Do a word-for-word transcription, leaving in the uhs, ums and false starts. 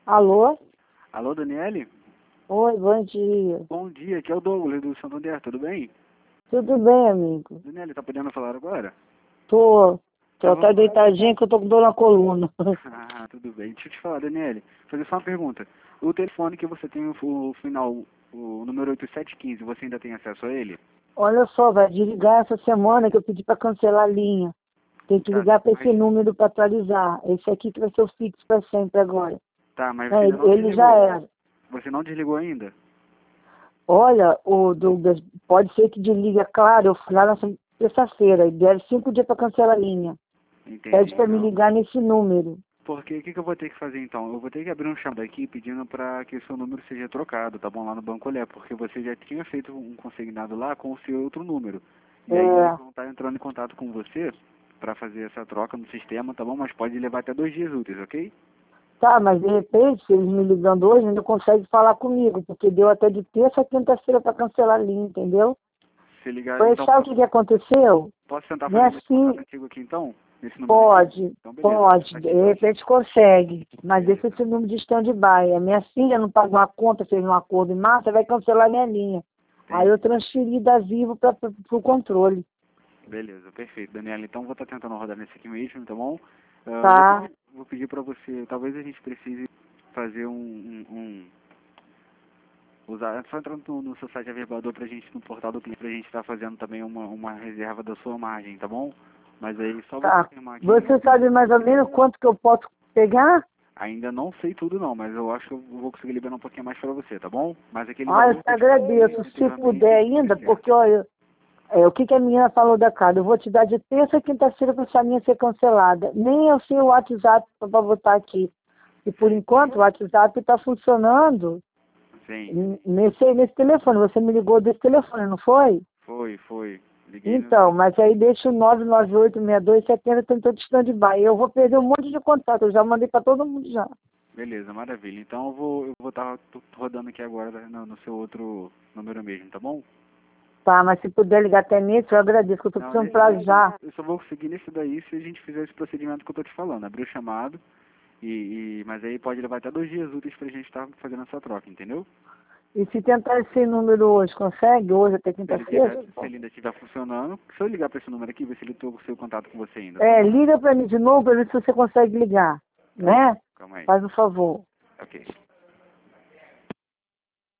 Alô? Alô, Daniele? Oi, bom dia. Bom dia, aqui é o Douglas do Santander, tudo bem? Tudo bem, amigo? Daniele, tá podendo falar agora? Tô. Tô Então, até vamos falar. deitadinha que eu tô com dor na coluna. Ah, tudo bem. Deixa eu te falar, Daniele, fazer só uma pergunta. O telefone que você tem o, o final, o número oito sete um cinco, você ainda tem acesso a ele? Olha só, vai desligar essa semana que eu pedi pra cancelar a linha. Tem que Tá, ligar pra esse mas, número pra atualizar. Esse aqui que vai ser o fixo pra sempre agora. tá, mas você É, ainda não ele já desligou. era. Você não desligou ainda? Olha, o Douglas, pode ser que desliga, claro, eu fui lá na terça-feira e deram cinco dias pra cancelar a linha. Entendi. Pede pra me Não. ligar nesse número. Porque o que, que eu vou ter que fazer então? Eu vou ter que abrir um chamado aqui pedindo para que o seu número seja trocado, tá bom? Lá no Banco Olé, porque você já tinha feito um consignado lá com o seu outro número. E aí eles É, vão estar entrando em contato com você para fazer essa troca no sistema, tá bom? Mas pode levar até dois dias úteis, ok? tá, mas de repente, se eles me ligando hoje, ainda conseguem falar comigo, porque deu até de terça a quinta-feira para cancelar a linha, entendeu? Se ligar, Pois então sabe o posso, que, que aconteceu? posso tentar Minha fazer esse contato filha, antigo aqui então? Nesse número aqui? pode, Então beleza, vou pode, tentar de aqui então. repente consegue, mas deixa Beleza. esse número de stand-by. A minha filha não pagou a conta, fez um acordo em março, vai cancelar a minha linha. Aí eu Entendi. transferi da Vivo para o controle. Beleza, perfeito, Daniela. Então vou estar tentando rodar nesse aqui mesmo, tá bom? Ah, eu vou Tá, pedir, vou pedir para você, talvez a gente precise fazer um, um, um usar, só entrando no, no seu site Averbador pra gente, no portal do cliente, pra gente estar fazendo também uma, uma reserva da sua margem, tá bom? Mas aí só vou tá. confirmar aqui, Você sabe mais ou menos quanto que eu posso pegar? ainda não sei tudo não, mas eu acho que eu vou conseguir liberar um pouquinho mais pra você, tá bom? Mas aquele Ah, eu valor te que eu te falei agradeço, se anteriormente puder é ainda, porque certo. olha, é, o que, que a menina falou da casa? Eu vou te dar de terça a quinta-feira para essa linha ser cancelada. Nem eu sei o WhatsApp para botar aqui. E por enquanto o WhatsApp está funcionando Sim, n- nesse, nesse telefone. Você me ligou desse telefone, não foi? foi, foi. Liguei no... Então, mas aí deixa o nove nove oito seis dois sete zero tentou de stand-by. Eu vou perder um monte de contato. Eu já mandei para todo mundo já. Beleza, maravilha. Então eu vou eu vou estar rodando aqui agora no, no seu outro número mesmo, tá bom? Tá, mas se puder ligar até nesse, eu agradeço, que eu tô Não, precisando nesse pra daqui, já. eu só vou conseguir nesse daí se a gente fizer esse procedimento que eu tô te falando, abrir o chamado, e, e mas aí pode levar até dois dias úteis pra gente estar fazendo essa troca, entendeu? E se tentar esse número hoje, consegue? Hoje até Se ele, tiver, quinta-feira? se ele ainda estiver funcionando, se eu ligar pra esse número aqui, ver se ele tem o seu contato com você ainda, só um É, minuto. liga para mim de novo para ver se você consegue ligar, Tá bom, né? calma aí. Faz um favor. Ok.